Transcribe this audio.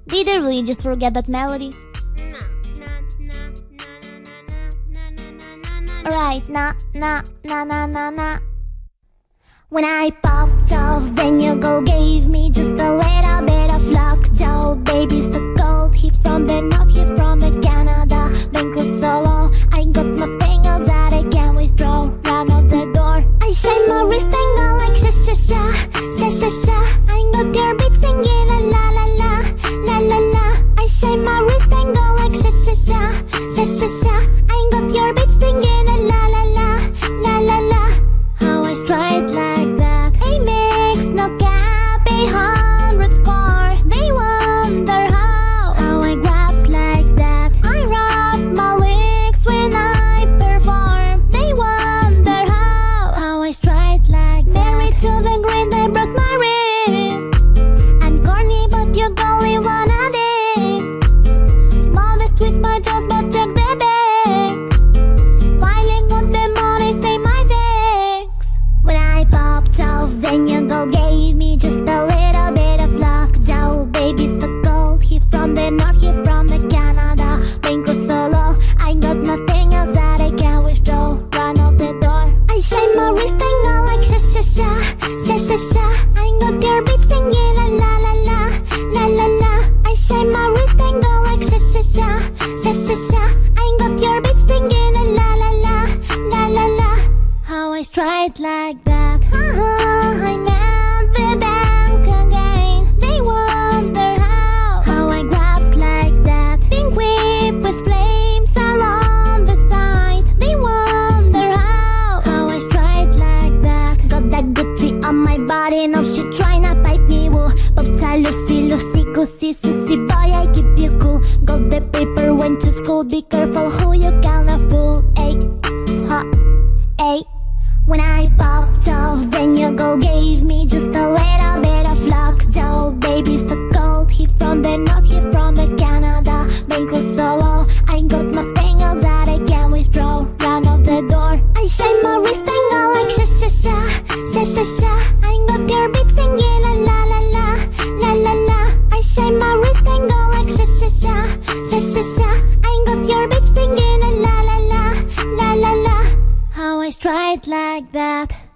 Did I really just forget that melody? Alright, na na na na na na. When I popped off, then your girl gave me just a little bit of lockjaw. Baby so cold, he from the north, he from the Canada. Been cruise solo, I got nothing else that I can withdraw. Run out the door, I shine my wrist and go like sha sha sha, sha sha sha. I got your beat singing a la la la, la la la. I shine my wrist and go like sha sha sha, sha sha sha. I got your beat singing a la la la, la la la. How I stride like that, a mix, no cap, 100 score. They wonder how I grab like that. I rap my lyrics when I perform. They wonder how I stride like that. Married to the grid, I brought my ring. And corny, but you only wanna dig. Modest with my jaws, but check the bank. Filing on the money, say my thanks. When I popped off, then your girl gave me just a little bit of lockjaw. Baby so cold, he from the north, he from the Canada. Been cruise solo, I got nothing else that I can withdraw. Run off the door, I shine my wrist and go like sha sha sha, sha sha sha. I got your beat singing a la la la, la la la. I shine my wrist and go like sha sha sha, sha sha sha. I got your beat singing a la la la, la la la. How I stride like that. I'm at the bank again. They wonder how I grab like that. Pink whip with flames along the side. They wonder how I stride like that. Got that Gucci on my body, no she tryna pipe me wool. Bobta Lucy, Lucy, goosey, sussy boy, I keep you cool. Got the paper, went to school, be careful who you gonna fool. Ay, ha, ay. When I popped off, then your girl gave me just a little bit of lockjaw. Baby so cold, he from the north, he from the Canada. Been cruise solo, I got nothing else that I can withdraw. Run out the door, I shine my wrist and go like sha sha sha, sha sha sha. I got your beat singing a la la la, la la la. I shine my wrist and go like sha sha sha, sha sha sha. I got your beat singing a la la la, la la la. How I stride like that.